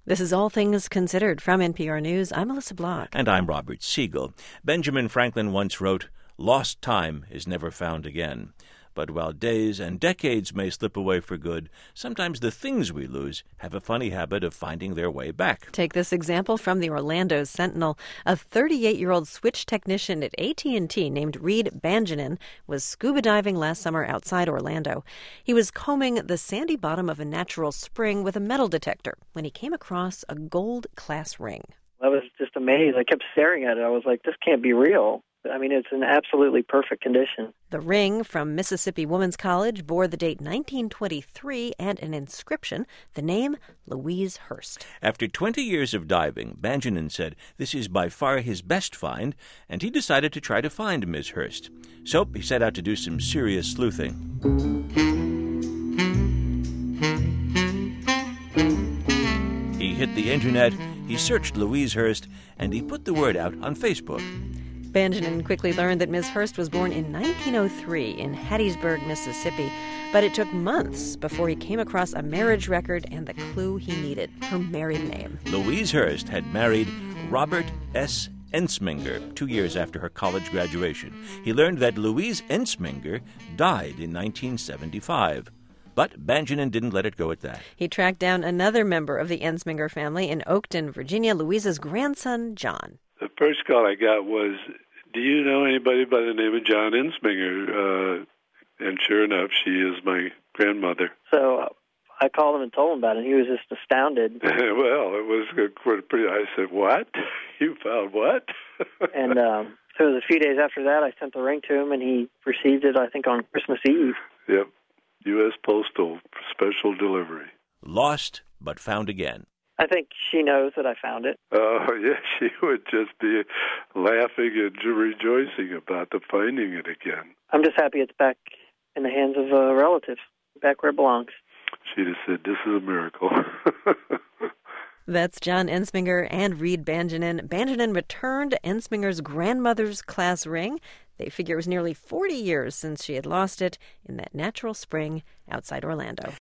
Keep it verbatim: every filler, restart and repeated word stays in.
This is All Things Considered from N P R News. I'm Melissa Block. And I'm Robert Siegel. Benjamin Franklin once wrote, "Lost time is never found again." But while days and decades may slip away for good, sometimes the things we lose have a funny habit of finding their way back. Take this example from the Orlando Sentinel. A thirty-eight-year-old switch technician at A T and T named Reed Banjanin was scuba diving last summer outside Orlando. He was combing the sandy bottom of a natural spring with a metal detector when he came across a gold class ring. I was just amazed. I kept staring at it. I was like, this can't be real. I mean, it's in absolutely perfect condition. The ring from Mississippi Women's College bore the date nineteen twenty-three and an inscription, the name Louise Hurst. After twenty years of diving, Banjanin said this is by far his best find, and he decided to try to find Miss Hurst. So he set out to do some serious sleuthing. He hit the internet, he searched Louise Hurst, and he put the word out on Facebook. Banjanin quickly learned that Miss Hurst was born in nineteen oh three in Hattiesburg, Mississippi, but it took months before he came across a marriage record and the clue he needed, her married name. Louise Hurst had married Robert S. Ensminger two years after her college graduation. He learned that Louise Ensminger died in nineteen seventy-five. But Banjanin didn't let it go at that. He tracked down another member of the Ensminger family in Oakton, Virginia, Louise's grandson, John. The first call I got was, do you know anybody by the name of John Ensminger? Uh, and sure enough, she is my grandmother. So uh, I called him and told him about it, and he was just astounded. Well, it was pretty, I said, what? You found what? and um, so it was a few days after that, I sent the ring to him, and he received it, I think, on Christmas Eve. Yep, U S Postal Special Delivery. Lost, but found again. I think she knows that I found it. Oh, yeah, she would just be laughing and rejoicing about the finding it again. I'm just happy it's back in the hands of a relative, back where it belongs. She'd have said, this is a miracle. That's John Ensminger and Reed Banjanin. Banjanin returned Ensminger's grandmother's class ring. They figure it was nearly forty years since she had lost it in that natural spring outside Orlando.